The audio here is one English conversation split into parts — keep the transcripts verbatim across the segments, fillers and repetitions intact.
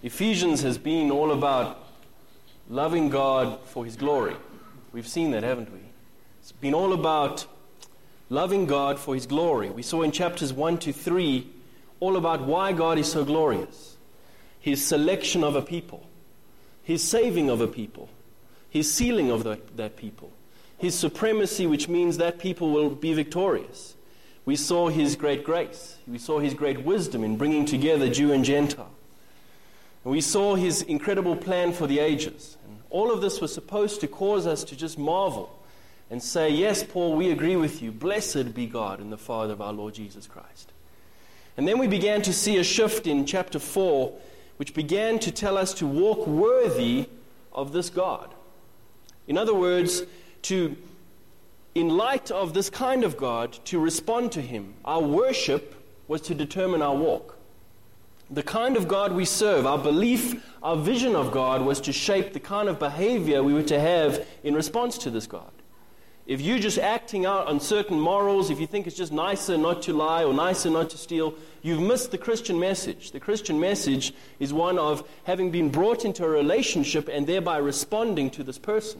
Ephesians has been all about loving God for His glory. We've seen that, haven't we? It's been all about loving God for His glory. We saw in chapters one to three all about why God is so glorious. His selection of a people, His saving of a people, His sealing of the, that people, His supremacy, which means that people will be victorious. We saw His great grace. We saw His great wisdom in bringing together Jew and Gentile. And we saw His incredible plan for the ages. And all of this was supposed to cause us to just marvel and say, yes, Paul, we agree with you. Blessed be God and the Father of our Lord Jesus Christ. And then we began to see a shift in chapter four, which began to tell us to walk worthy of this God. In other words, to, in light of this kind of God, to respond to Him. Our worship was to determine our walk. The kind of God we serve, our belief, our vision of God was to shape the kind of behavior we were to have in response to this God. If you're just acting out on certain morals, if you think it's just nicer not to lie or nicer not to steal, you've missed the Christian message. The Christian message is one of having been brought into a relationship and thereby responding to this person.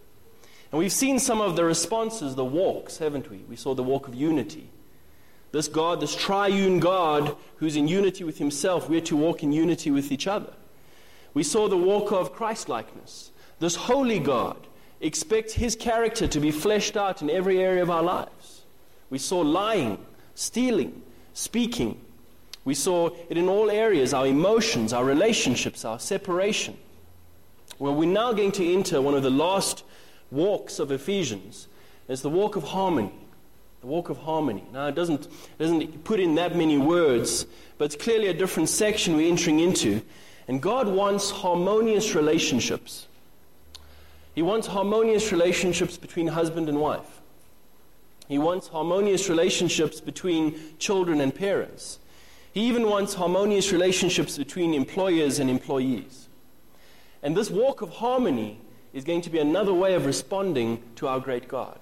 And we've seen some of the responses, the walks, haven't we? We saw the walk of unity. This God, this triune God who's in unity with Himself, we're to walk in unity with each other. We saw the walk of Christ-likeness. This holy God expects His character to be fleshed out in every area of our lives. We saw lying, stealing, speaking. We saw it in all areas, our emotions, our relationships, our separation. Well, we're now going to enter one of the last walks of Ephesians. It's the walk of harmony. The walk of harmony. Now, it doesn't, it doesn't put in that many words, but it's clearly a different section we're entering into. And God wants harmonious relationships. He wants harmonious relationships between husband and wife. He wants harmonious relationships between children and parents. He even wants harmonious relationships between employers and employees. And this walk of harmony is going to be another way of responding to our great God.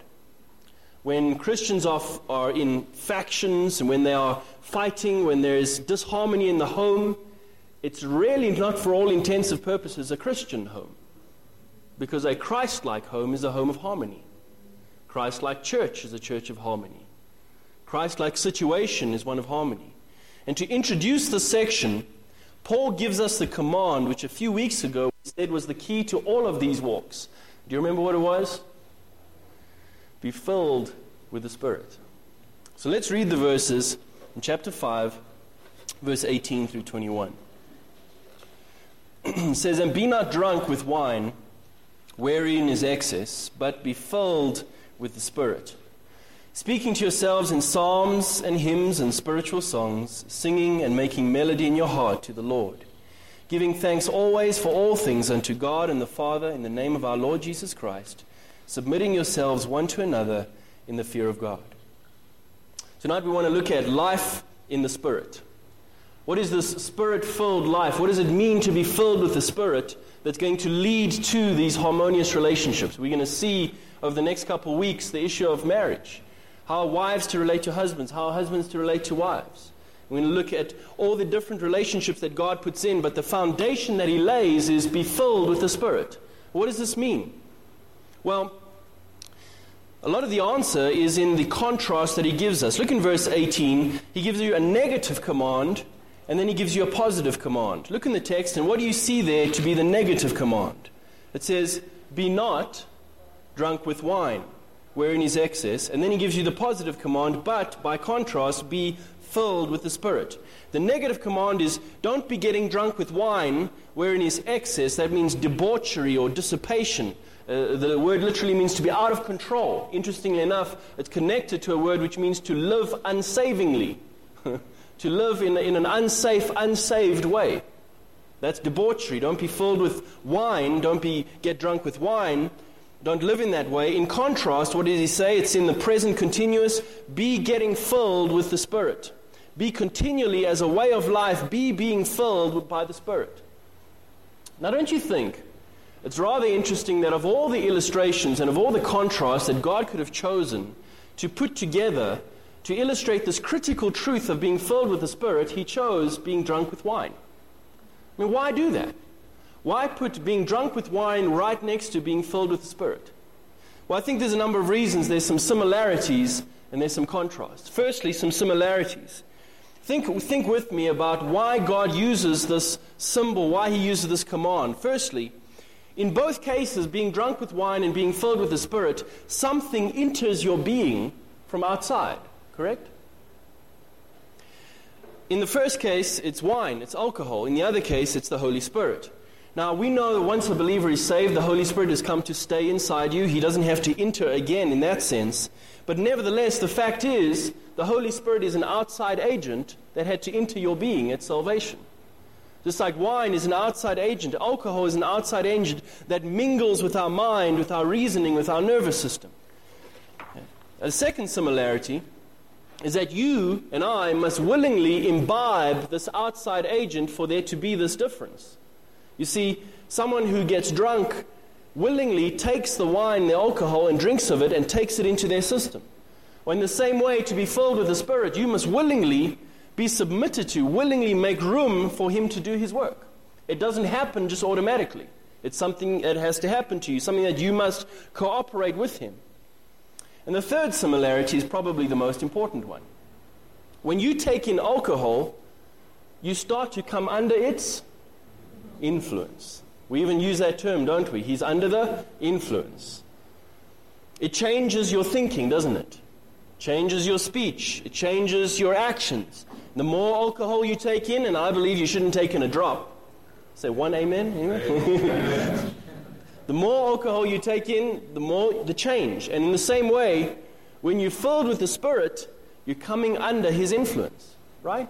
When Christians are, are in factions and when they are fighting, when there is disharmony in the home, it's really not for all intents and purposes a Christian home. Because a Christ-like home is a home of harmony. Christ-like church is a church of harmony. Christ-like situation is one of harmony. And to introduce this section, Paul gives us the command which a few weeks ago he said was the key to all of these walks. Do you remember what it was? Be filled with the Spirit. So let's read the verses in chapter five, verse eighteen through twenty-one. It says, "And be not drunk with wine, wherein is excess, but be filled with the Spirit, speaking to yourselves in psalms and hymns and spiritual songs, singing and making melody in your heart to the Lord, giving thanks always for all things unto God and the Father in the name of our Lord Jesus Christ, submitting yourselves one to another in the fear of God." Tonight we want to look at life in the Spirit. What is this Spirit-filled life? What does it mean to be filled with the Spirit that's going to lead to these harmonious relationships? We're going to see over the next couple of weeks the issue of marriage, how wives to relate to husbands, how husbands to relate to wives. We're going to look at all the different relationships that God puts in, but the foundation that He lays is be filled with the Spirit. What does this mean? Well, a lot of the answer is in the contrast that He gives us. Look in verse eighteen. He gives you a negative command, and then He gives you a positive command. Look in the text, and what do you see there to be the negative command? It says, "Be not drunk with wine, wherein is excess." And then He gives you the positive command, but by contrast, be filled with the Spirit. The negative command is, don't be getting drunk with wine, wherein is excess. That means debauchery or dissipation. Uh, the word literally means to be out of control. Interestingly enough, it's connected to a word which means to live unsavingly. To live in, in an unsafe, unsaved way. That's debauchery. Don't be filled with wine. Don't be get drunk with wine. Don't live in that way. In contrast, what does he say? It's in the present continuous. Be getting filled with the Spirit. Be continually, as a way of life, be being filled by the Spirit. Now, don't you think it's rather interesting that of all the illustrations and of all the contrasts that God could have chosen to put together to illustrate this critical truth of being filled with the Spirit, He chose being drunk with wine. I mean, why do that? Why put being drunk with wine right next to being filled with the Spirit? Well, I think there's a number of reasons. There's some similarities and there's some contrasts. Firstly, some similarities. Think, think with me about why God uses this symbol, why he uses this command. Firstly, in both cases, being drunk with wine and being filled with the Spirit, something enters your being from outside, correct? In the first case, it's wine, it's alcohol. In the other case, it's the Holy Spirit. Now, we know that once a believer is saved, the Holy Spirit has come to stay inside you. He doesn't have to enter again in that sense. But nevertheless, the fact is, the Holy Spirit is an outside agent that had to enter your being at salvation. Just like wine is an outside agent, alcohol is an outside agent that mingles with our mind, with our reasoning, with our nervous system. A second similarity is that you and I must willingly imbibe this outside agent for there to be this difference. You see, someone who gets drunk willingly takes the wine, the alcohol, and drinks of it and takes it into their system. Well, in the same way, to be filled with the Spirit, you must willingly be submitted to, willingly make room for him to do his work. It doesn't happen just automatically. It's something that has to happen to you, something that you must cooperate with him. And the third similarity is probably the most important one. When you take in alcohol, you start to come under its influence. We even use that term, don't we? He's under the influence. It changes your thinking, doesn't it? Changes your speech. It changes your actions. The more alcohol you take in, and I believe you shouldn't take in a drop. Say one amen. Amen. The more alcohol you take in, the more the change. And in the same way, when you're filled with the Spirit, you're coming under his influence, right?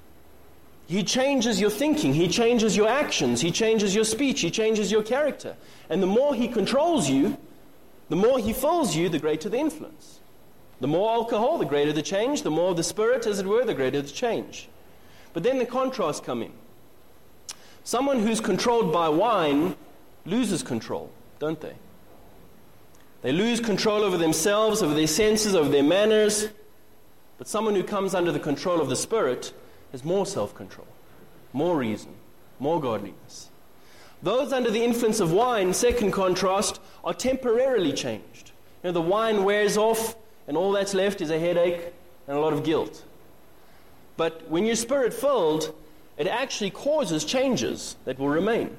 He changes your thinking. He changes your actions. He changes your speech. He changes your character. And the more he controls you, the more he fills you, the greater the influence. The more alcohol, the greater the change. The more of the Spirit, as it were, the greater the change. But then the contrasts come in. Someone who's controlled by wine loses control, don't they? They lose control over themselves, over their senses, over their manners. But someone who comes under the control of the Spirit has more self-control, more reason, more godliness. Those under the influence of wine, second contrast, are temporarily changed. You know, the wine wears off, and all that's left is a headache and a lot of guilt. But when you're Spirit-filled, it actually causes changes that will remain.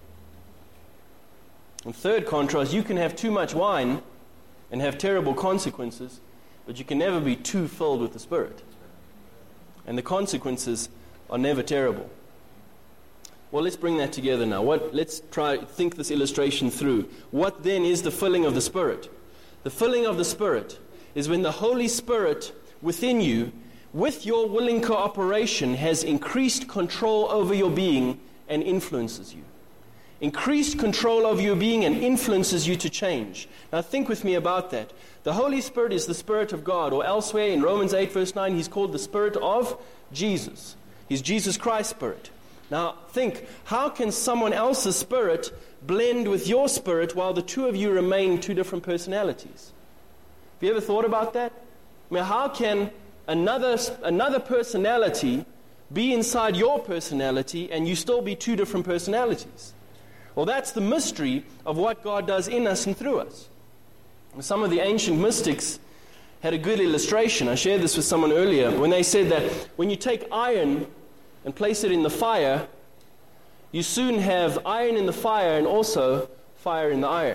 And third contrast, you can have too much wine and have terrible consequences, but you can never be too filled with the Spirit. And the consequences are never terrible. Well, let's bring that together now. What, let's try to think this illustration through. What then is the filling of the Spirit? The filling of the Spirit is when the Holy Spirit within you, with your willing cooperation, has increased control over your being and influences you. Increased control over your being and influences you to change. Now think with me about that. The Holy Spirit is the Spirit of God, or elsewhere in Romans eight verse nine, he's called the Spirit of Jesus. He's Jesus Christ's Spirit. Now think, how can someone else's spirit blend with your spirit while the two of you remain two different personalities? Have you ever thought about that? I mean, how can another, another personality be inside your personality and you still be two different personalities? Well, that's the mystery of what God does in us and through us. Some of the ancient mystics had a good illustration. I shared this with someone earlier when they said that when you take iron and place it in the fire, you soon have iron in the fire and also fire in the iron.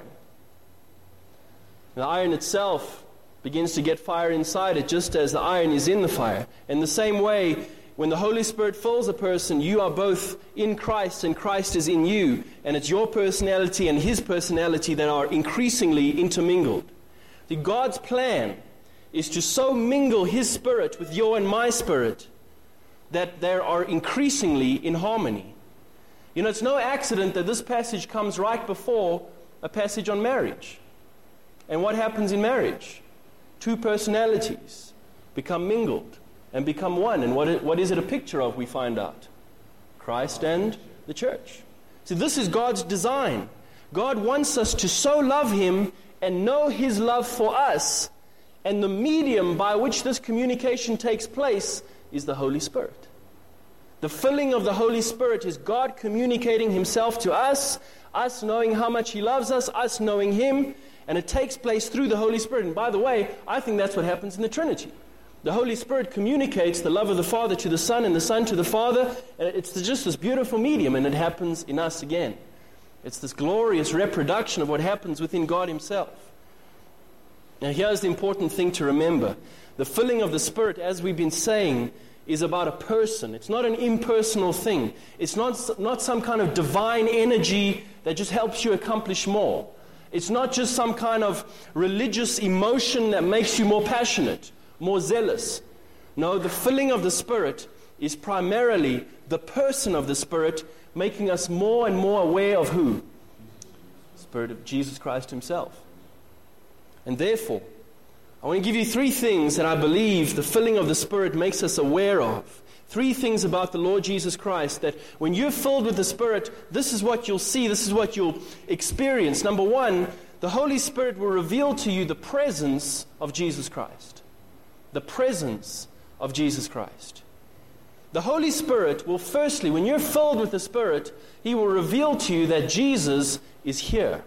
The iron itself begins to get fire inside it just as the iron is in the fire. In the same way, when the Holy Spirit fills a person, you are both in Christ and Christ is in you. And it's your personality and His personality that are increasingly intermingled. See, God's plan is to so mingle His Spirit with your and my spirit that they are increasingly in harmony. You know, it's no accident that this passage comes right before a passage on marriage. And what happens in marriage? Two personalities become mingled and become one. And what, it, what is it a picture of, we find out? Christ and the church. See, this is God's design. God wants us to so love Him and know His love for us. And the medium by which this communication takes place is the Holy Spirit. The filling of the Holy Spirit is God communicating himself to us, us knowing how much he loves us, us knowing him, and it takes place through the Holy Spirit. And by the way, I think that's what happens in the Trinity. The Holy Spirit communicates the love of the Father to the Son and the Son to the Father, and it's just this beautiful medium, and it happens in us again. It's this glorious reproduction of what happens within God himself. Now here's the important thing to remember. The filling of the Spirit, as we've been saying, is about a person. It's not an impersonal thing. It's not, not some kind of divine energy that just helps you accomplish more. It's not just some kind of religious emotion that makes you more passionate, more zealous. No, the filling of the Spirit is primarily the person of the Spirit making us more and more aware of who? The Spirit of Jesus Christ himself. And therefore, I want to give you three things that I believe the filling of the Spirit makes us aware of. Three things about the Lord Jesus Christ that when you're filled with the Spirit, this is what you'll see, this is what you'll experience. Number one, the Holy Spirit will reveal to you the presence of Jesus Christ. The presence of Jesus Christ. The Holy Spirit will firstly, when you're filled with the Spirit, he will reveal to you that Jesus is here.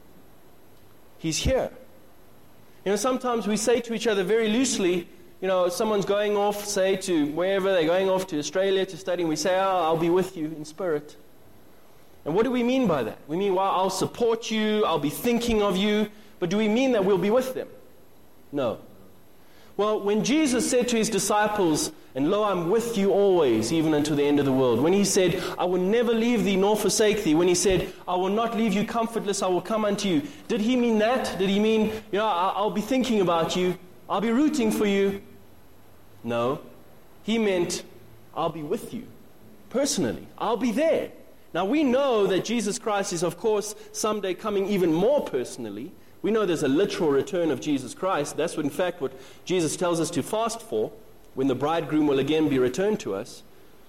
He's here. You know, sometimes we say to each other very loosely, you know, someone's going off, say, to wherever they're going off, to Australia to study, and we say, oh, I'll be with you in spirit. And what do we mean by that? We mean, well, I'll support you, I'll be thinking of you, but do we mean that we'll be with them? No. Well, when Jesus said to his disciples, and lo, I'm with you always, even unto the end of the world. When he said, I will never leave thee nor forsake thee. When he said, I will not leave you comfortless, I will come unto you. Did he mean that? Did he mean, you know, I'll be thinking about you, I'll be rooting for you? No. He meant, I'll be with you, personally. I'll be there. Now we know that Jesus Christ is, of course, someday coming even more personally. We know there's a literal return of Jesus Christ. That's what, in fact, what Jesus tells us to fast for, when the bridegroom will again be returned to us.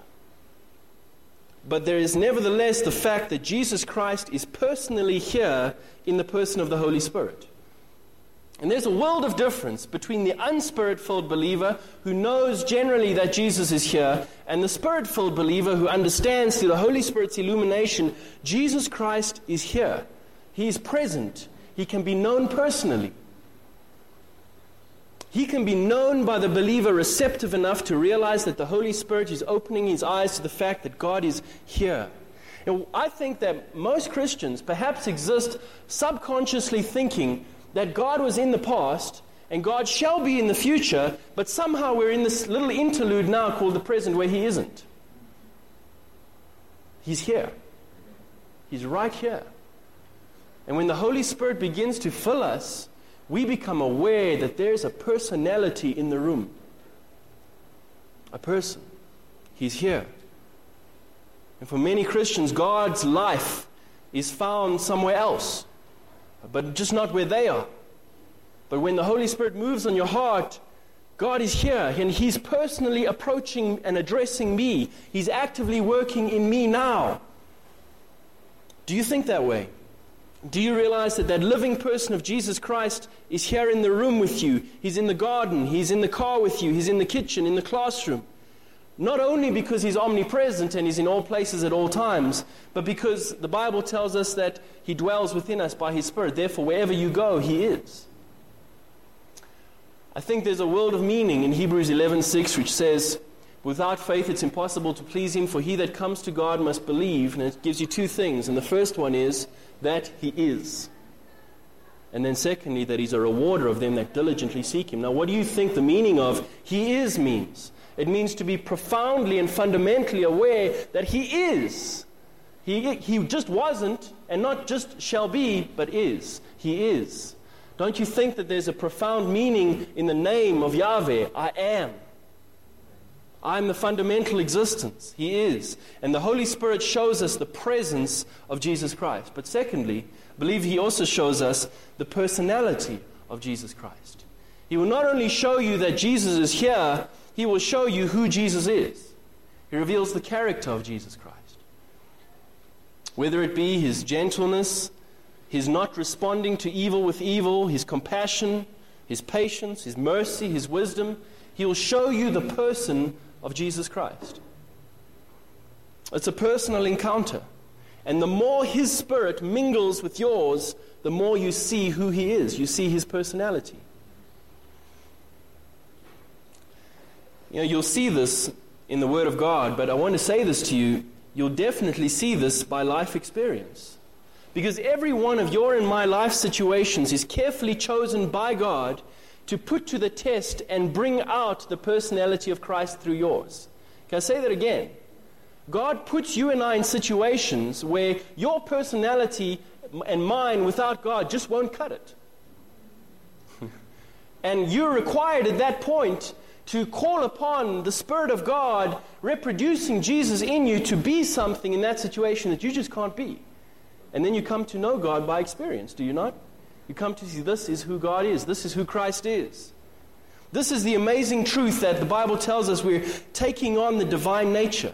But there is nevertheless the fact that Jesus Christ is personally here in the person of the Holy Spirit. And there's a world of difference between the unspirit-filled believer who knows generally that Jesus is here and the spirit-filled believer who understands through the Holy Spirit's illumination, Jesus Christ is here. He is present. He can be known personally. He can be known by the believer receptive enough to realize that the Holy Spirit is opening his eyes to the fact that God is here. And I think that most Christians perhaps exist subconsciously thinking that God was in the past and God shall be in the future, but somehow we're in this little interlude now called the present where he isn't. He's here. He's right here. And when the Holy Spirit begins to fill us, we become aware that there's a personality in the room. A person. He's here. And for many Christians, God's life is found somewhere else, but just not where they are. But when the Holy Spirit moves on your heart, God is here, and he's personally approaching and addressing me. He's actively working in me now. Do you think that way? Do you realize that that living person of Jesus Christ is here in the room with you? He's in the garden, he's in the car with you, he's in the kitchen, in the classroom. Not only because he's omnipresent and he's in all places at all times, but because the Bible tells us that he dwells within us by his Spirit. Therefore, wherever you go, he is. I think there's a world of meaning in Hebrews eleven six, which says, without faith it's impossible to please him, for he that comes to God must believe. And it gives you two things. And the first one is that he is. And then secondly, that he's a rewarder of them that diligently seek him. Now, what do you think the meaning of he is means? It means to be profoundly and fundamentally aware that he is. He, he just wasn't, and not just shall be, but is. He is. Don't you think that there's a profound meaning in the name of Yahweh? I am. I'm the fundamental existence. He is. And the Holy Spirit shows us the presence of Jesus Christ. But secondly, I believe he also shows us the personality of Jesus Christ. He will not only show you that Jesus is here, he will show you who Jesus is. He reveals the character of Jesus Christ. Whether it be his gentleness, his not responding to evil with evil, his compassion, his patience, his mercy, his wisdom, he will show you the person of Jesus Christ. It's a personal encounter. And the more His Spirit mingles with yours, the more you see who He is. You see His personality. You know, you'll see this in the Word of God, but I want to say this to you. You'll definitely see this by life experience. Because every one of your and my life situations is carefully chosen by God to put to the test and bring out the personality of Christ through yours. Can I say that again? God puts you and I in situations where your personality and mine without God just won't cut it. And you're required at that point to call upon the Spirit of God reproducing Jesus in you to be something in that situation that you just can't be. And then you come to know God by experience, do you not? You come to see this is who God is. This is who Christ is. This is the amazing truth that the Bible tells us we're taking on the divine nature.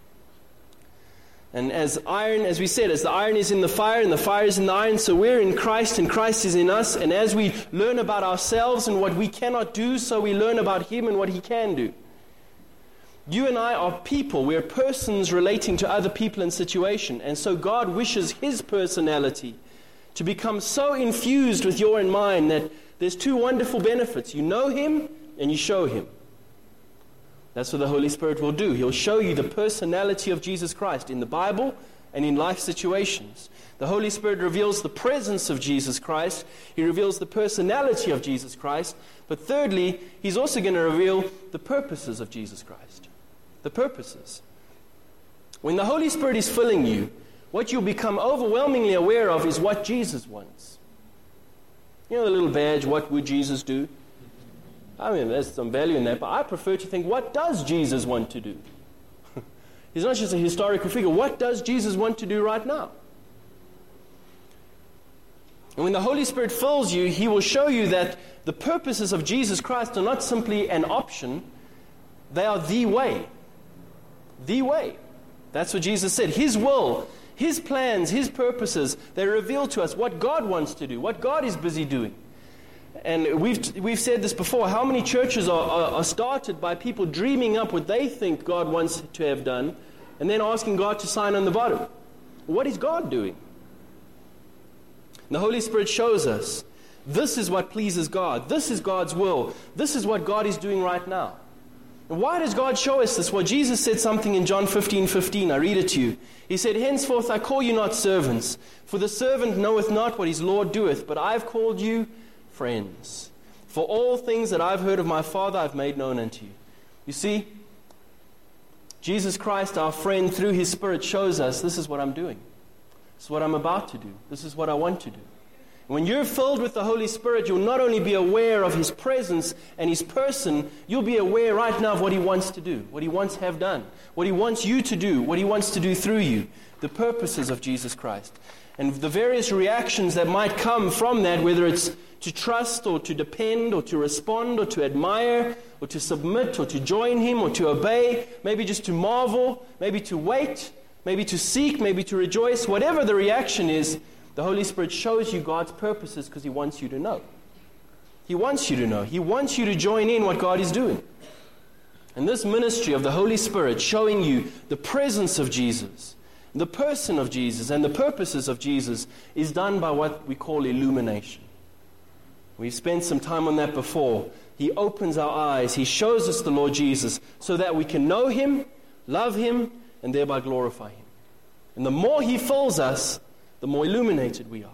And as iron, as we said, as the iron is in the fire and the fire is in the iron, so we're in Christ and Christ is in us. And as we learn about ourselves and what we cannot do, so we learn about Him and what He can do. You and I are people. We're persons relating to other people and situation. And so God wishes His personality to become so infused with your and mine that there's two wonderful benefits. You know Him and you show Him. That's what the Holy Spirit will do. He'll show you the personality of Jesus Christ in the Bible and in life situations. The Holy Spirit reveals the presence of Jesus Christ. He reveals the personality of Jesus Christ. But thirdly, He's also going to reveal the purposes of Jesus Christ. The purposes. When the Holy Spirit is filling you, what you'll become overwhelmingly aware of is what Jesus wants. You know the little badge, what would Jesus do? I mean, there's some value in that, but I prefer to think, what does Jesus want to do? He's not just a historical figure. What does Jesus want to do right now? And when the Holy Spirit fills you, He will show you that the purposes of Jesus Christ are not simply an option. They are the way. The way. That's what Jesus said. His will, His plans, His purposes, they reveal to us what God wants to do, what God is busy doing. And we've we've said this before, how many churches are, are, are started by people dreaming up what they think God wants to have done, and then asking God to sign on the bottom. What is God doing? And the Holy Spirit shows us, this is what pleases God. This is God's will. This is what God is doing right now. And why does God show us this? Well, Jesus said something in John fifteen fifteen. I read it to you. He said, henceforth I call you not servants, for the servant knoweth not what his Lord doeth, but I have called you friends. For all things that I've heard of my Father I've made known unto you. You see, Jesus Christ, our friend, through His Spirit shows us, this is what I'm doing. This is what I'm about to do. This is what I want to do. When you're filled with the Holy Spirit, you'll not only be aware of His presence and His person, you'll be aware right now of what He wants to do, what He wants to have done, what He wants you to do, what He wants to do through you, the purposes of Jesus Christ. And the various reactions that might come from that, whether it's to trust or to depend or to respond or to admire or to submit or to join Him or to obey, maybe just to marvel, maybe to wait, maybe to seek, maybe to rejoice, whatever the reaction is, the Holy Spirit shows you God's purposes because He wants you to know. He wants you to know. He wants you to join in what God is doing. And this ministry of the Holy Spirit showing you the presence of Jesus, the person of Jesus, and the purposes of Jesus is done by what we call illumination. We've spent some time on that before. He opens our eyes. He shows us the Lord Jesus so that we can know Him, love Him, and thereby glorify Him. And the more He fills us, the more illuminated we are.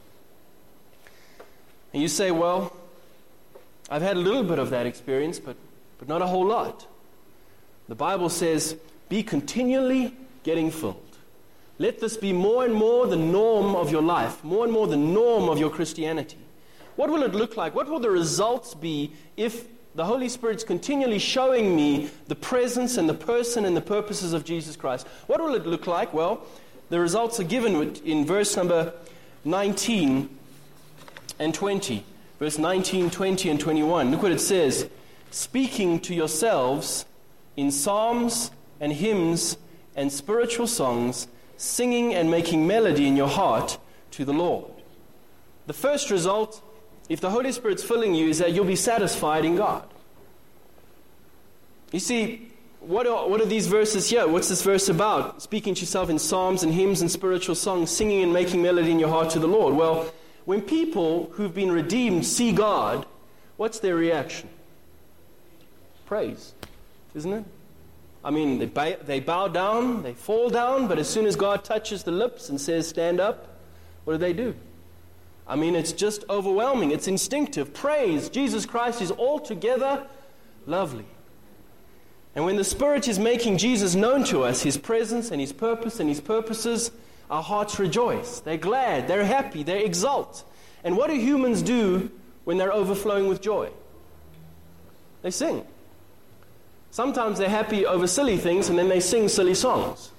And you say, well, I've had a little bit of that experience, but, but not a whole lot. The Bible says, be continually getting filled. Let this be more and more the norm of your life, more and more the norm of your Christianity. What will it look like? What will the results be if the Holy Spirit's continually showing me the presence and the person and the purposes of Jesus Christ? What will it look like? Well, the results are given in verse number nineteen and twenty. Verse nineteen, twenty, and twenty-one. Look what it says. Speaking to yourselves in psalms and hymns and spiritual songs, singing and making melody in your heart to the Lord. The first result, if the Holy Spirit's filling you, is that you'll be satisfied in God. You see, what are, what are these verses here? What's this verse about? Speaking to yourself in psalms and hymns and spiritual songs, singing and making melody in your heart to the Lord. Well, when people who've been redeemed see God, what's their reaction? Praise, isn't it? I mean, they bow, they bow down, they fall down, but as soon as God touches the lips and says, stand up, what do they do? I mean, it's just overwhelming. It's instinctive. Praise. Jesus Christ is altogether lovely. And when the Spirit is making Jesus known to us, His presence and His purpose and His purposes, our hearts rejoice. They're glad. They're happy. They exult. And what do humans do when they're overflowing with joy? They sing. Sometimes they're happy over silly things, and then they sing silly songs.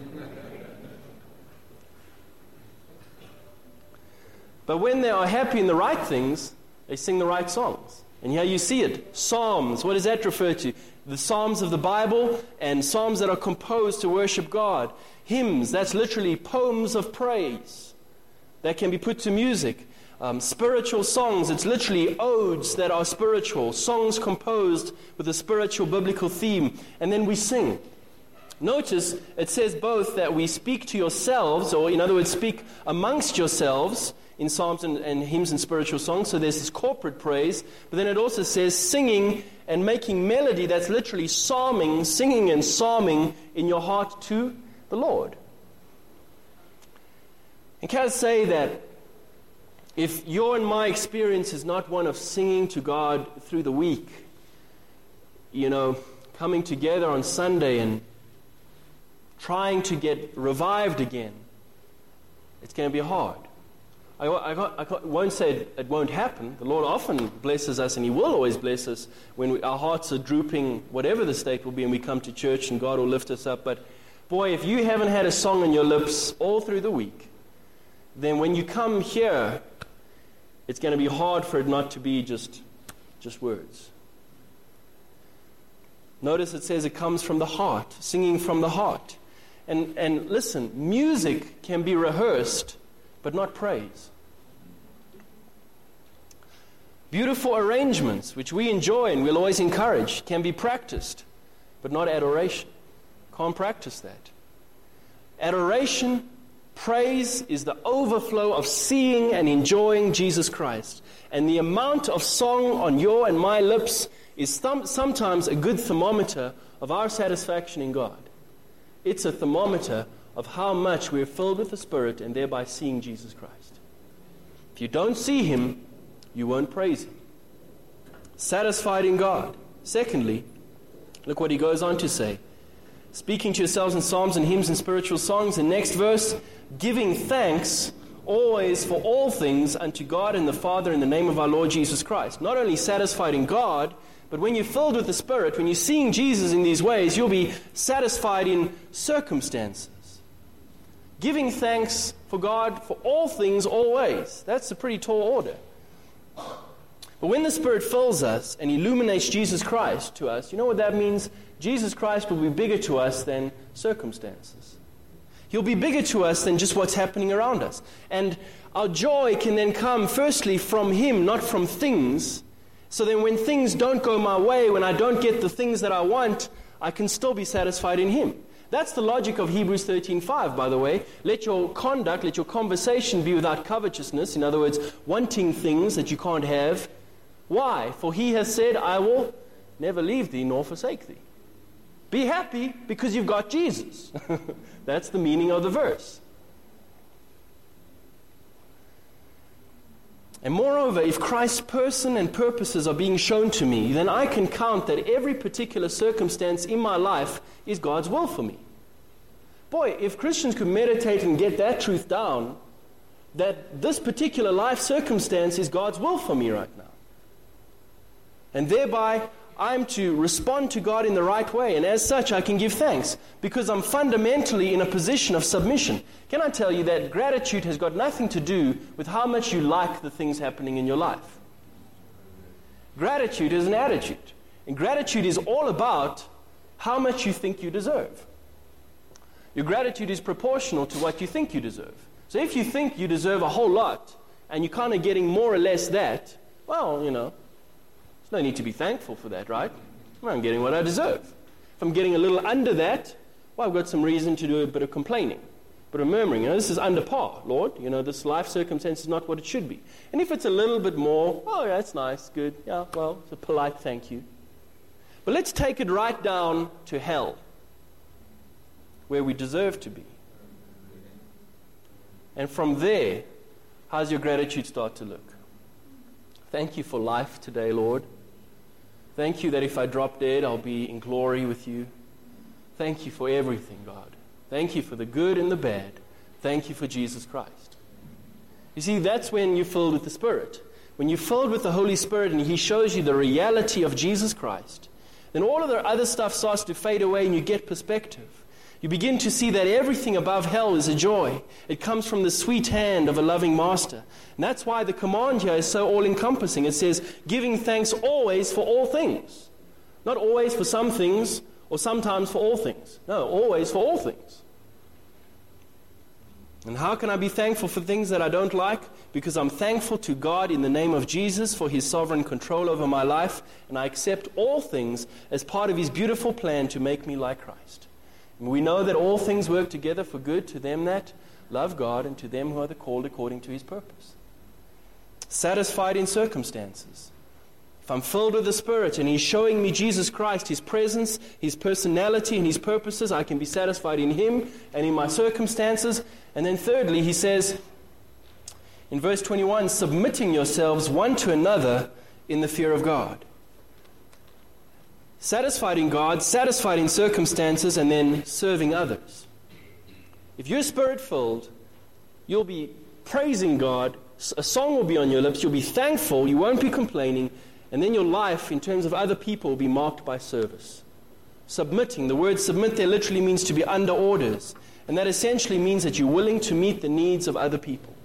But when they are happy in the right things, they sing the right songs. And here you see it. Psalms, what does that refer to? The Psalms of the Bible and Psalms that are composed to worship God. Hymns, that's literally poems of praise that can be put to music. Um, spiritual songs, it's literally odes that are spiritual. Songs composed with a spiritual biblical theme. And then we sing. Notice it says both that we speak to yourselves, or in other words, speak amongst yourselves, in psalms and, and hymns and spiritual songs. So there's this corporate praise, but then it also says singing and making melody. That's literally psalming, singing and psalming in your heart to the Lord. And can I say that if your and my experience is not one of singing to God through the week, you know, coming together on Sunday and trying to get revived again, it's going to be hard. I, I, I won't say it, it won't happen. The Lord often blesses us, and He will always bless us when we, our hearts are drooping, whatever the state will be, and we come to church and God will lift us up. But boy, if you haven't had a song on your lips all through the week, then when you come here, it's going to be hard for it not to be just, just words. Notice it says it comes from the heart, singing from the heart. And, and listen, music can be rehearsed, but not praise. Beautiful arrangements, which we enjoy and we'll always encourage, can be practiced, but not adoration. Can't practice that. Adoration, praise, is the overflow of seeing and enjoying Jesus Christ. And the amount of song on your and my lips is th- sometimes a good thermometer of our satisfaction in God. It's a thermometer of how much we're filled with the Spirit and thereby seeing Jesus Christ. If you don't see Him, you won't praise Him. Satisfied in God. Secondly, look what he goes on to say. Speaking to yourselves in psalms and hymns and spiritual songs. The next verse, giving thanks always for all things unto God and the Father in the name of our Lord Jesus Christ. Not only satisfied in God, but when you're filled with the Spirit, when you're seeing Jesus in these ways, you'll be satisfied in circumstances. Giving thanks for God for all things always. That's a pretty tall order. But when the Spirit fills us and illuminates Jesus Christ to us, you know what that means? Jesus Christ will be bigger to us than circumstances. He'll be bigger to us than just what's happening around us. And our joy can then come firstly from Him, not from things. So then when things don't go my way, when I don't get the things that I want, I can still be satisfied in Him. That's the logic of Hebrews thirteen five, by the way. Let your conduct, let your conversation be without covetousness. In other words, wanting things that you can't have. Why? For He has said, I will never leave thee nor forsake thee. Be happy because you've got Jesus. That's the meaning of the verse. And moreover, if Christ's person and purposes are being shown to me, then I can count that every particular circumstance in my life is God's will for me. Boy, if Christians could meditate and get that truth down, that this particular life circumstance is God's will for me right now. And thereby, I'm to respond to God in the right way, and as such, I can give thanks, because I'm fundamentally in a position of submission. Can I tell you that gratitude has got nothing to do with how much you like the things happening in your life? Gratitude is an attitude, and gratitude is all about how much you think you deserve. Your gratitude is proportional to what you think you deserve. So if you think you deserve a whole lot, and you're kind of getting more or less that, well, you know, there's no need to be thankful for that, right? Well, I'm getting what I deserve. If I'm getting a little under that, well, I've got some reason to do a bit of complaining, a bit of murmuring. You know, this is under par, Lord. You know, this life circumstance is not what it should be. And if it's a little bit more, oh, yeah, that's nice, good. Yeah, well, it's a polite thank you. But let's take it right down to hell, where we deserve to be. And from there, how's your gratitude start to look? Thank you for life today, Lord. Thank you that if I drop dead, I'll be in glory with you. Thank you for everything, God. Thank you for the good and the bad. Thank you for Jesus Christ. You see, that's when you're filled with the Spirit. When you're filled with the Holy Spirit and He shows you the reality of Jesus Christ, then all of the other stuff starts to fade away and you get perspective. You begin to see that everything above hell is a joy. It comes from the sweet hand of a loving master. And that's why the command here is so all-encompassing. It says, giving thanks always for all things. Not always for some things, or sometimes for all things. No, always for all things. And how can I be thankful for things that I don't like? Because I'm thankful to God in the name of Jesus for His sovereign control over my life, and I accept all things as part of His beautiful plan to make me like Christ. And we know that all things work together for good to them that love God and to them who are the called according to His purpose. Satisfied in circumstances. If I'm filled with the Spirit and He's showing me Jesus Christ, His presence, His personality and His purposes, I can be satisfied in Him and in my circumstances. And then thirdly, He says in verse twenty-one, submitting yourselves one to another in the fear of God. Satisfied in God, satisfied in circumstances, and then serving others. If you're Spirit-filled, you'll be praising God. A song will be on your lips. You'll be thankful. You won't be complaining. And then your life, in terms of other people, will be marked by service. Submitting. The word submit there literally means to be under orders. And that essentially means that you're willing to meet the needs of other people.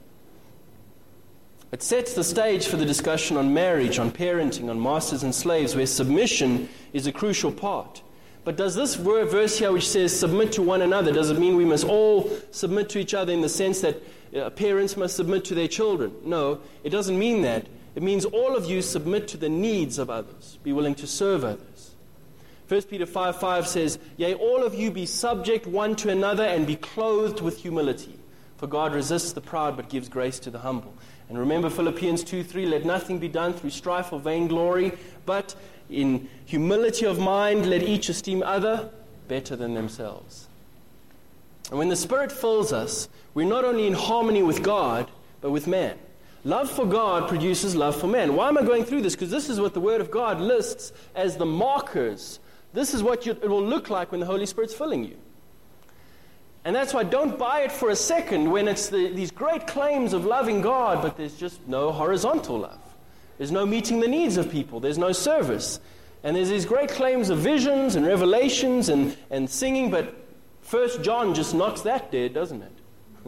It sets the stage for the discussion on marriage, on parenting, on masters and slaves, where submission is a crucial part. But does this verse here which says submit to one another, does it mean we must all submit to each other in the sense that uh, parents must submit to their children? No, it doesn't mean that. It means all of you submit to the needs of others. Be willing to serve others. First Peter five five says, yea, all of you be subject one to another and be clothed with humility. For God resists the proud but gives grace to the humble. And remember Philippians two three, let nothing be done through strife or vainglory, but in humility of mind let each esteem other better than themselves. And when the Spirit fills us, we're not only in harmony with God, but with man. Love for God produces love for man. Why am I going through this? Because this is what the Word of God lists as the markers. This is what you, it will look like when the Holy Spirit's filling you. And that's why don't buy it for a second when it's the, these great claims of loving God, but there's just no horizontal love. There's no meeting the needs of people. There's no service. And there's these great claims of visions and revelations and, and singing, but First John just knocks that dead, doesn't it?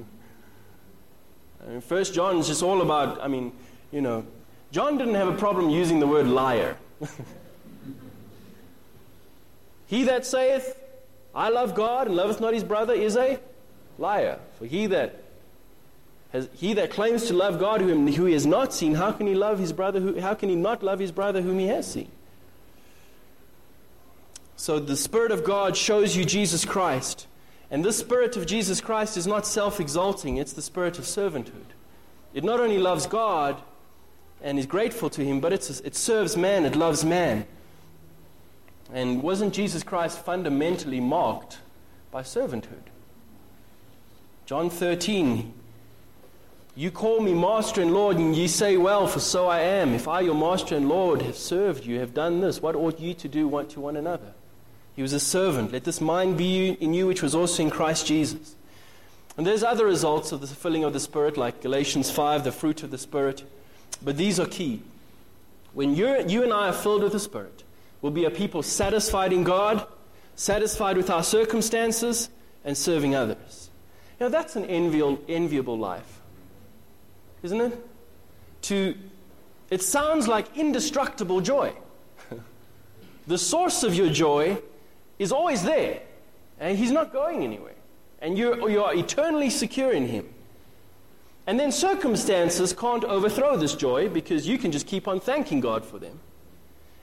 I mean, First John is just all about, I mean, you know, John didn't have a problem using the word liar. He that saith, I love God and loveth not his brother is a liar. For he that has, he that claims to love God whom, who he has not seen, how can he love his brother? Who, how can he not love his brother whom he has seen? So the Spirit of God shows you Jesus Christ. And this Spirit of Jesus Christ is not self-exalting. It's the spirit of servanthood. It not only loves God and is grateful to him, but it's, it serves man. It loves man. And wasn't Jesus Christ fundamentally marked by servanthood? John thirteen, you call me Master and Lord, and ye say, well, for so I am. If I, your Master and Lord, have served you, have done this, what ought you to do one to one another? He was a servant. Let this mind be in you, which was also in Christ Jesus. And there's other results of the filling of the Spirit, like Galatians five, the fruit of the Spirit. But these are key. When you're, you and I are filled with the Spirit, we'll be a people satisfied in God, satisfied with our circumstances, and serving others. Now that's an enviable, enviable life, isn't it? To, it sounds like indestructible joy. The source of your joy is always there, and he's not going anywhere. And you're, you are eternally secure in him. And then circumstances can't overthrow this joy because you can just keep on thanking God for them.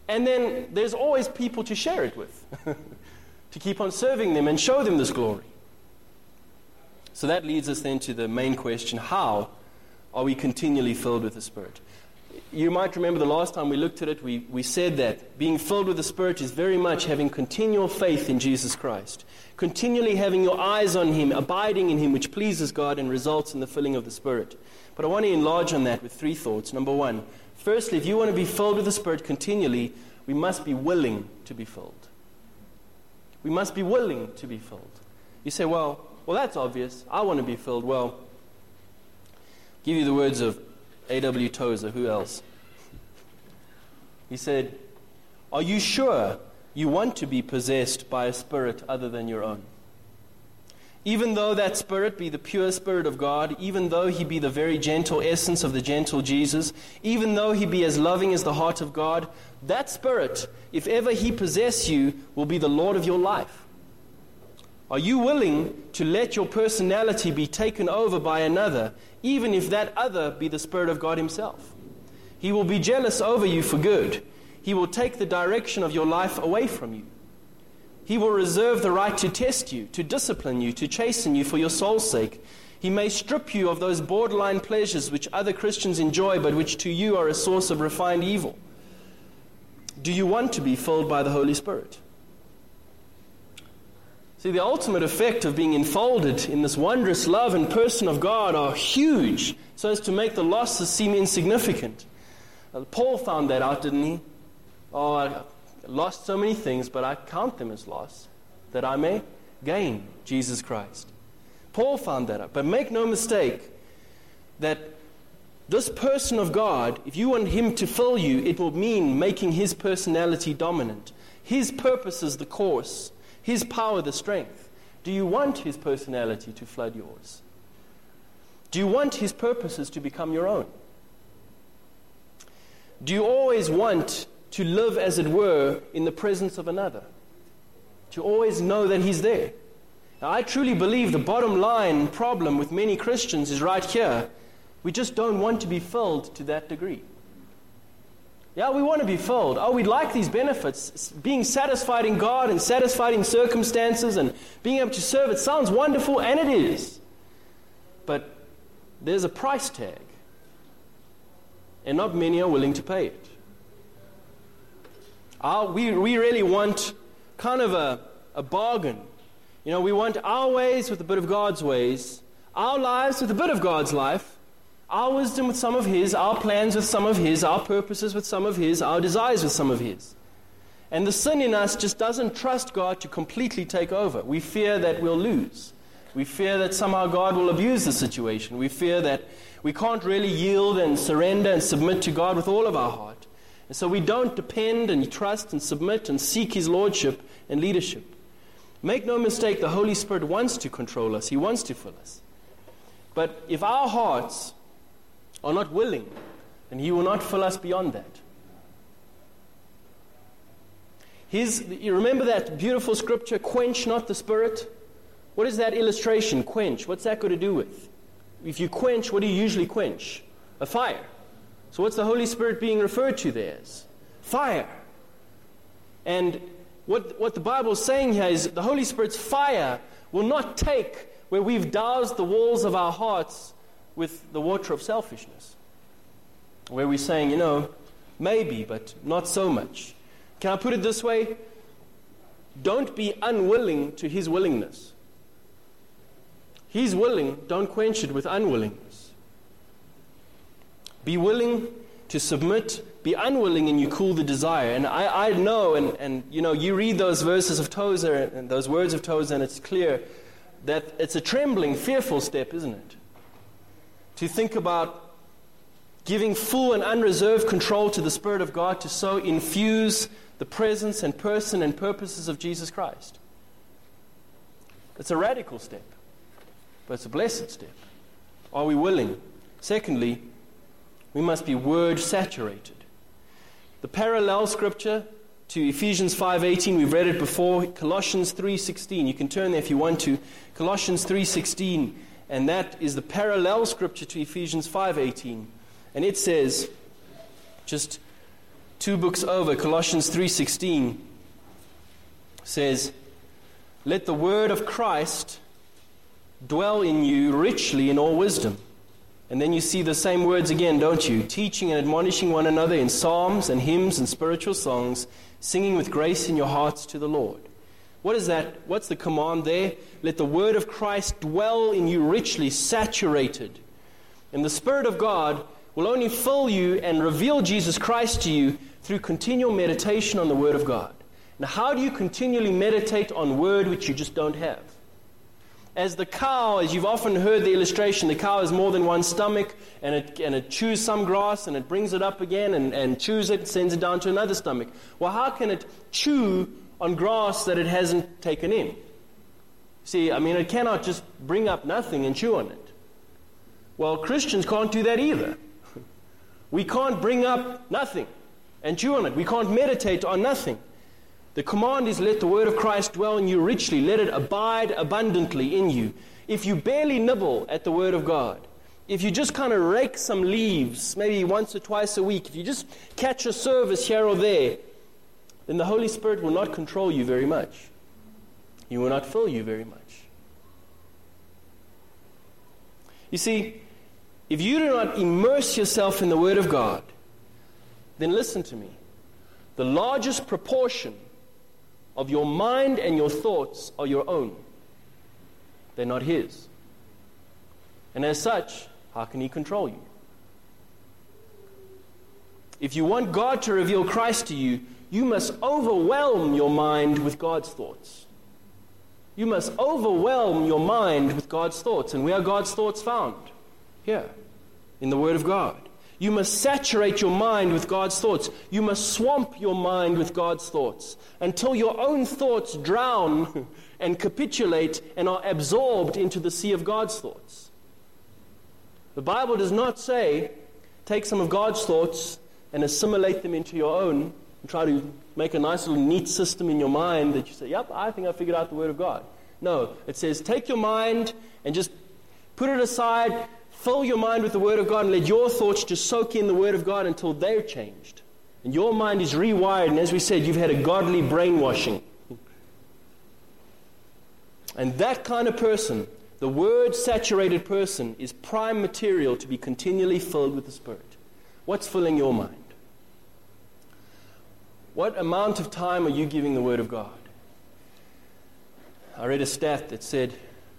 And then there's always people to share it with, to keep on serving them and show them this glory. So that leads us then to the main question: how are we continually filled with the Spirit? You might remember the last time we looked at it, we, we said that being filled with the Spirit is very much having continual faith in Jesus Christ, continually having your eyes on Him, abiding in Him, which pleases God and results in the filling of the Spirit. But I want to enlarge on that with three thoughts. Number one, firstly, if you want to be filled with the Spirit continually, we must be willing to be filled. We must be willing to be filled. You say, well, well, that's obvious. I want to be filled. Well, I'll give you the words of A W Tozer. Who else? He said, are you sure you want to be possessed by a spirit other than your own? Even though that Spirit be the pure Spirit of God, even though He be the very gentle essence of the gentle Jesus, even though He be as loving as the heart of God, that Spirit, if ever He possess you, will be the Lord of your life. Are you willing to let your personality be taken over by another, even if that other be the Spirit of God Himself? He will be jealous over you for good. He will take the direction of your life away from you. He will reserve the right to test you, to discipline you, to chasten you for your soul's sake. He may strip you of those borderline pleasures which other Christians enjoy, but which to you are a source of refined evil. Do you want to be filled by the Holy Spirit? See, the ultimate effect of being enfolded in this wondrous love and person of God are huge, so as to make the losses seem insignificant. Uh, Paul found that out, didn't he? Oh, I lost so many things, but I count them as loss, that I may gain Jesus Christ. Paul found that out. But make no mistake that this person of God, if you want Him to fill you, it will mean making His personality dominant, His purposes the course, His power the strength. Do you want His personality to flood yours? Do you want His purposes to become your own? Do you always want to live, as it were, in the presence of another? To always know that He's there? Now, I truly believe the bottom line problem with many Christians is right here. We just don't want to be filled to that degree. Yeah, we want to be filled. Oh, we'd like these benefits. Being satisfied in God and satisfied in circumstances and being able to serve, it sounds wonderful, and it is. But there's a price tag. And not many are willing to pay it. Our, we, we really want kind of a, a bargain. You know, we want our ways with a bit of God's ways, our lives with a bit of God's life, our wisdom with some of His, our plans with some of His, our purposes with some of His, our desires with some of His. And the sin in us just doesn't trust God to completely take over. We fear that we'll lose. We fear that somehow God will abuse the situation. We fear that we can't really yield and surrender and submit to God with all of our heart. And so we don't depend and trust and submit and seek His lordship and leadership. Make no mistake, the Holy Spirit wants to control us. He wants to fill us. But if our hearts are not willing, then He will not fill us beyond that. His, you remember that beautiful scripture, quench not the Spirit? What is that illustration, quench? What's that got to do with? If you quench, what do you usually quench? A fire. So what's the Holy Spirit being referred to there as? Fire. And what, what the Bible is saying here is the Holy Spirit's fire will not take where we've doused the walls of our hearts with the water of selfishness. Where we're saying, you know, maybe, but not so much. Can I put it this way? Don't be unwilling to His willingness. He's willing, don't quench it with unwillingness. Be willing to submit, be unwilling, and you cool the desire. And I, I know, and, and you know, you read those verses of Tozer and, and those words of Tozer, and it's clear that it's a trembling, fearful step, isn't it? To think about giving full and unreserved control to the Spirit of God to so infuse the presence and person and purposes of Jesus Christ. It's a radical step, but it's a blessed step. Are we willing? Secondly, we must be word saturated. The parallel scripture to Ephesians five eighteen, we've read it before, Colossians three sixteen. You can turn there if you want to. Colossians three sixteen, and that is the parallel scripture to Ephesians five eighteen. And it says, just two books over, Colossians three sixteen says, "Let the word of Christ dwell in you richly in all wisdom." And then you see the same words again, don't you? "Teaching and admonishing one another in psalms and hymns and spiritual songs, singing with grace in your hearts to the Lord." What is that? What's the command there? Let the word of Christ dwell in you richly, saturated. And the Spirit of God will only fill you and reveal Jesus Christ to you through continual meditation on the Word of God. Now, how do you continually meditate on word which you just don't have? As the cow, as you've often heard the illustration, the cow has more than one stomach, and it, and it chews some grass, and it brings it up again, and, and chews it, sends it down to another stomach. Well, how can it chew on grass that it hasn't taken in? See, I mean, it cannot just bring up nothing and chew on it. Well, Christians can't do that either. We can't bring up nothing and chew on it. We can't meditate on nothing. The command is, let the word of Christ dwell in you richly. Let it abide abundantly in you. If you barely nibble at the word of God, if you just kind of rake some leaves, maybe once or twice a week, if you just catch a service here or there, then the Holy Spirit will not control you very much. He will not fill you very much. You see, if you do not immerse yourself in the Word of God, then listen to me. The largest proportion of your mind and your thoughts are your own. They're not His. And as such, how can He control you? If you want God to reveal Christ to you, you must overwhelm your mind with God's thoughts. You must overwhelm your mind with God's thoughts. And where are God's thoughts found? Here, in the Word of God. You must saturate your mind with God's thoughts. You must swamp your mind with God's thoughts until your own thoughts drown and capitulate and are absorbed into the sea of God's thoughts. The Bible does not say, take some of God's thoughts and assimilate them into your own and try to make a nice little neat system in your mind that you say, yep, I think I figured out the Word of God. No, it says take your mind and just put it aside. Fill your mind with the Word of God and let your thoughts just soak in the Word of God until they're changed. And your mind is rewired, and as we said, you've had a godly brainwashing. And that kind of person, the Word-saturated person, is prime material to be continually filled with the Spirit. What's filling your mind? What amount of time are you giving the Word of God? I read a stat that said,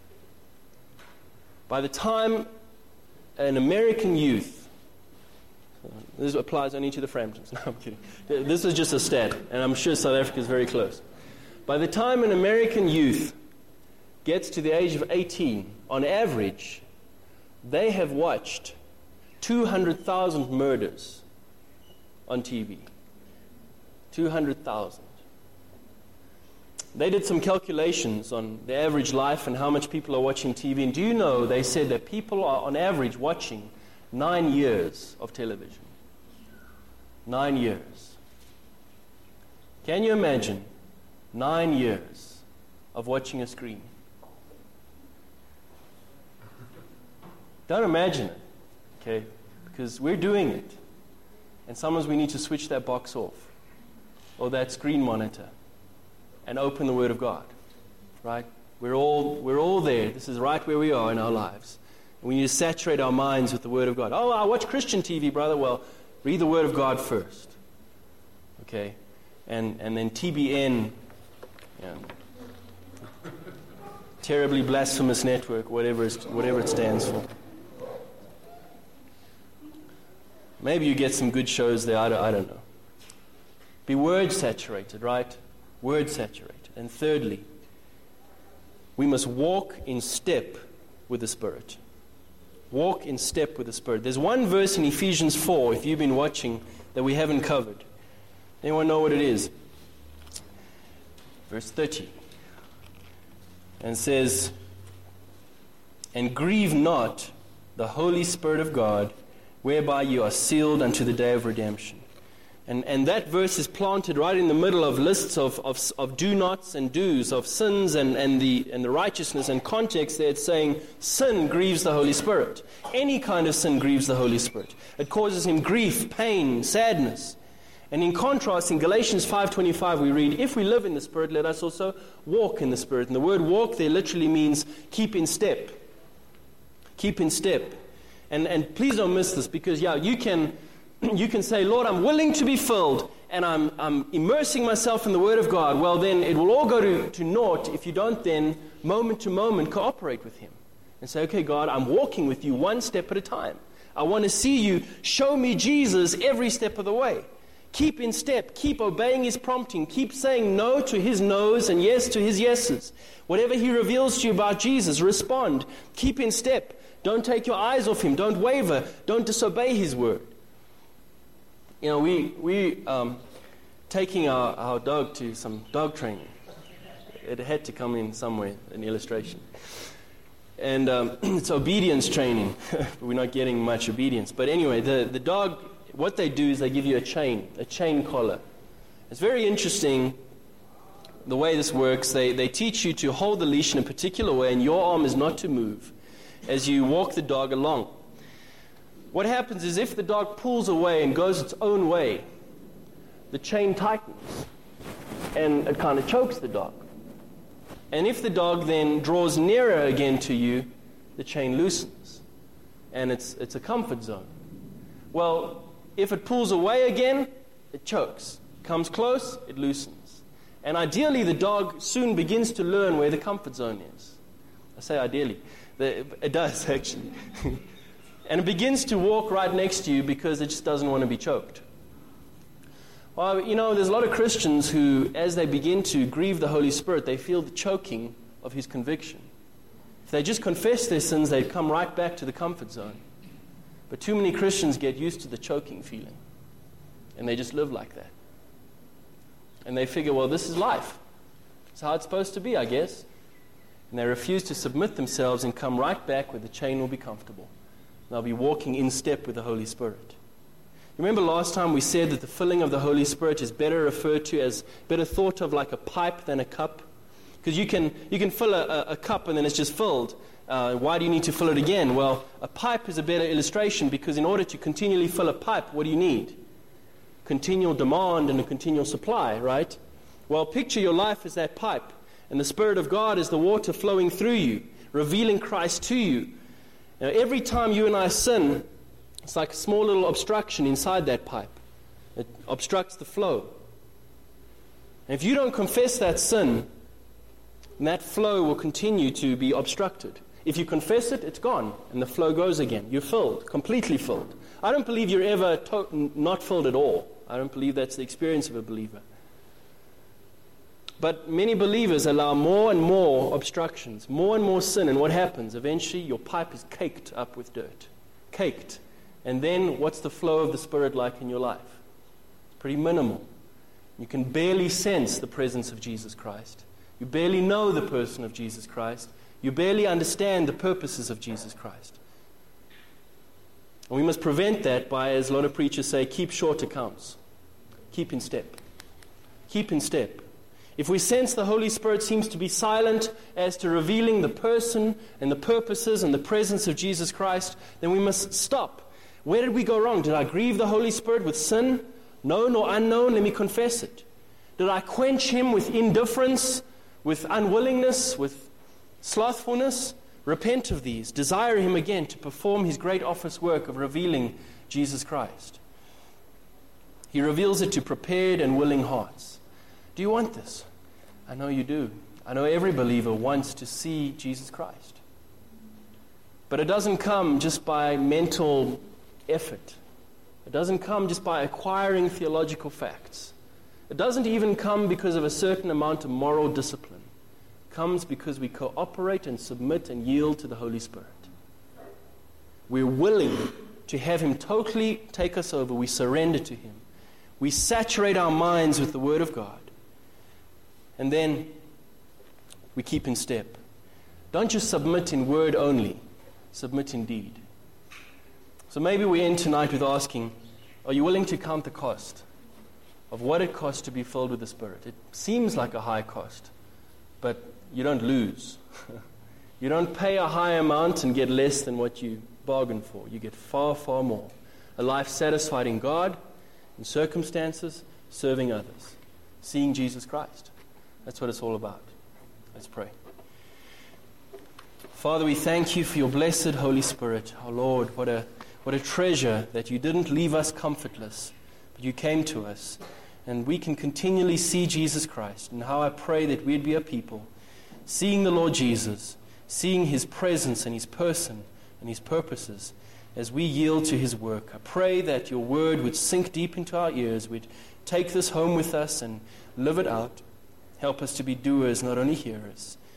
by the time an American youth, this applies only to the Framptons, no, I'm kidding. This is just a stat, and I'm sure South Africa is very close. By the time an American youth gets to the age of eighteen, on average, they have watched two hundred thousand murders on T V. two hundred thousand. They did some calculations on the average life and how much people are watching T V. And do you know, they said that people are on average watching nine years of television. Nine years. Can you imagine nine years of watching a screen? Don't imagine it, okay? Because we're doing it. And sometimes we need to switch that box off or that screen monitor and open the Word of God, right? We're all we're all there. This is right where we are in our lives. And we need to saturate our minds with the Word of God. Oh, I watch Christian T V, brother. Well, read the Word of God first, okay? And and then T B N, yeah, terribly blasphemous network, whatever is, whatever it stands for. Maybe you get some good shows there. I don't, I don't know. Be word saturated, right? Word saturated. And thirdly, we must walk in step with the Spirit. Walk in step with the Spirit. There's one verse in Ephesians four, if you've been watching, that we haven't covered. Anyone know what it is? Verse thirty. And says, and grieve not the Holy Spirit of God, whereby you are sealed unto the day of redemption. And, and that verse is planted right in the middle of lists of, of, of do-nots and do's, of sins and, and, the, and the righteousness. And context there, it's saying sin grieves the Holy Spirit. Any kind of sin grieves the Holy Spirit. It causes him grief, pain, sadness. And in contrast, in Galatians five twenty-five, we read, if we live in the Spirit, let us also walk in the Spirit. And the word walk there literally means keep in step. Keep in step. And and please don't miss this, because, yeah, you can you can say, Lord, I'm willing to be filled, and I'm I'm immersing myself in the Word of God. Well, then it will all go to, to naught if you don't then, moment to moment, cooperate with Him. And say, okay, God, I'm walking with you one step at a time. I want to see you show me Jesus every step of the way. Keep in step. Keep obeying His prompting. Keep saying no to His no's and yes to His yeses. Whatever He reveals to you about Jesus, respond. Keep in step. Don't take your eyes off Him. Don't waver. Don't disobey His word. You know, we we um, taking our, our dog to some dog training. It had to come in somewhere, an illustration. And um, it's obedience training. We're not getting much obedience. But anyway, the, the dog, what they do is they give you a chain, a chain collar. It's very interesting the way this works. They, they teach you to hold the leash in a particular way, and your arm is not to move as you walk the dog along. What happens is if the dog pulls away and goes its own way, the chain tightens and it kind of chokes the dog. And if the dog then draws nearer again to you, the chain loosens. And it's it's a comfort zone. Well, if it pulls away again, it chokes. Comes close, it loosens. And ideally, the dog soon begins to learn where the comfort zone is. I say ideally. It does, actually. And it begins to walk right next to you because it just doesn't want to be choked. Well, you know, there's a lot of Christians who, as they begin to grieve the Holy Spirit, they feel the choking of His conviction. If they just confess their sins, they'd come right back to the comfort zone. But too many Christians get used to the choking feeling. And they just live like that. And they figure, well, this is life. It's how it's supposed to be, I guess. And they refuse to submit themselves and come right back where the chain will be comfortable. They'll be walking in step with the Holy Spirit. Remember last time we said that the filling of the Holy Spirit is better referred to as, better thought of like a pipe than a cup? Because you can you can fill a, a cup and then it's just filled. Uh, why do you need to fill it again? Well, a pipe is a better illustration, because in order to continually fill a pipe, what do you need? Continual demand and a continual supply, right? Well, picture your life as that pipe, and the Spirit of God is the water flowing through you, revealing Christ to you. Now, every time you and I sin, it's like a small little obstruction inside that pipe. It obstructs the flow. And if you don't confess that sin, that flow will continue to be obstructed. If you confess it, it's gone, and the flow goes again. You're filled, completely filled. I don't believe you're ever to- not filled at all. I don't believe that's the experience of a believer. But many believers allow more and more obstructions, more and more sin, and what happens? Eventually, your pipe is caked up with dirt. Caked. And then, what's the flow of the Spirit like in your life? It's pretty minimal. You can barely sense the presence of Jesus Christ. You barely know the person of Jesus Christ. You barely understand the purposes of Jesus Christ. And we must prevent that by, as a lot of preachers say, keep short accounts. Keep in step. Keep in step. If we sense the Holy Spirit seems to be silent as to revealing the person and the purposes and the presence of Jesus Christ, then we must stop. Where did we go wrong? Did I grieve the Holy Spirit with sin? Known or unknown? Let me confess it. Did I quench Him with indifference, with unwillingness, with slothfulness? Repent of these. Desire Him again to perform His great office work of revealing Jesus Christ. He reveals it to prepared and willing hearts. Do you want this? I know you do. I know every believer wants to see Jesus Christ. But it doesn't come just by mental effort. It doesn't come just by acquiring theological facts. It doesn't even come because of a certain amount of moral discipline. It comes because we cooperate and submit and yield to the Holy Spirit. We're willing to have Him totally take us over. We surrender to Him. We saturate our minds with the Word of God. And then we keep in step. Don't just submit in word only. Submit in deed. So maybe we end tonight with asking, are you willing to count the cost of what it costs to be filled with the Spirit? It seems like a high cost, but you don't lose. You don't pay a high amount and get less than what you bargained for. You get far, far more. A life satisfied in God In circumstances, serving others. Seeing Jesus Christ. That's what it's all about. Let's pray. Father, we thank you for your blessed Holy Spirit. Our Lord, what a, what a treasure that you didn't leave us comfortless, but you came to us. And we can continually see Jesus Christ. And how I pray that we'd be a people seeing the Lord Jesus, seeing his presence and his person and his purposes as we yield to his work. I pray that your word would sink deep into our ears. We'd take this home with us and live it out. Help us to be doers, not only hearers.